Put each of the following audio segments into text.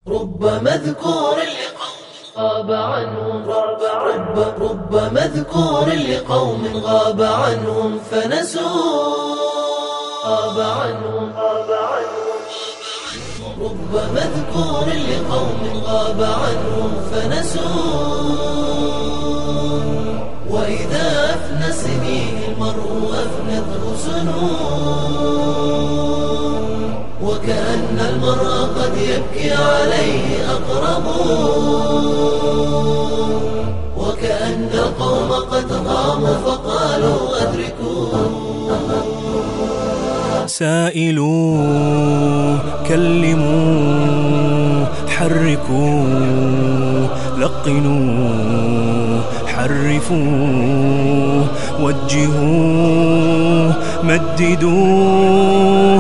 رب مذكور غاب عنهم رب مذكور لقوم غاب عنهم فنسوا غاب عنهم رب مذكور لقوم غاب عنهم فنسوا وإذا أفنى سنين المرء أفنته سنون وكأن المرء قد يبكي عليه أقرب وكأن القوم قد قاموا فقالوا أدركوا سائلوا كلموا حركوا لقنوا حرفوا وجهوا مددوا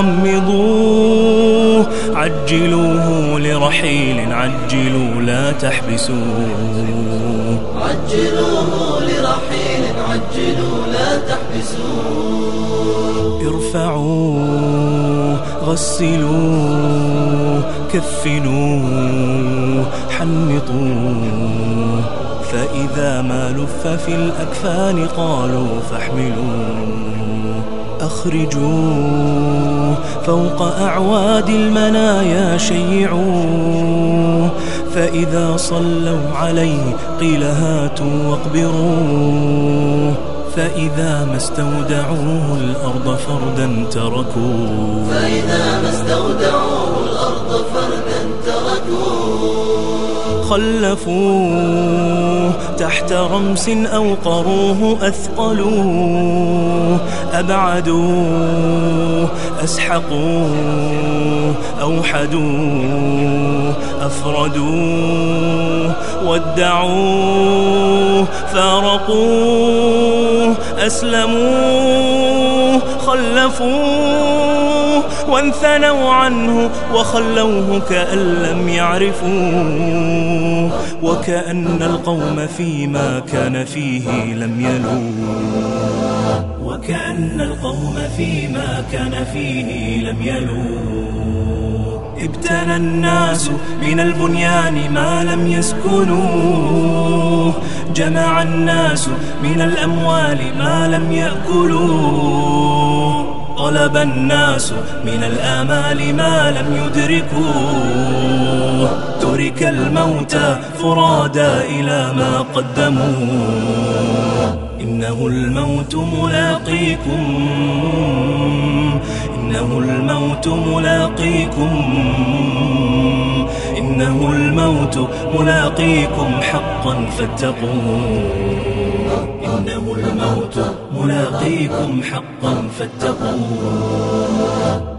غمضوا عجلوه لرحيل عجلوا لا تحبسوا عجلوه لرحيل عجلوا لا تحبسوا ارفعوا غسلوا كفنوا حنطوا فإذا ما لف في الأكفان قالوا فاحملوا أخرجوا فوق أعواد المنايا شيعوا فإذا صلوا عليه قيل هاتوا واقبروا فإذا ما استودعوه الأرض فردا تركوا فإذا ما استودعوه الأرض فردا تركوا خلفوه تحت رمس أوقروه أثقلوه أبعدوه أسحقوه أوحدوه أفردوه ودعوه فارقوه أسلموه خلفوه وانثنوا عنه وخلوه كأن لم يعرفوه وكأن القوم فيما كان فيه لم يلوه وكأن القوم فيما كان فيه لم يلوه ابتنى الناس من البنيان ما لم يسكنوه جمع الناس من الأموال ما لم يأكلوه طلب الناس من الآمال ما لم يدركوه ترك الموتى فرادا إلى ما قدموه إنه الموت ملاقيكم إنه الموت ملاقيكم إنه الموت ملاقيكم حقا فاتقوه إنه الموت ملاقيكم حقا فاتقوه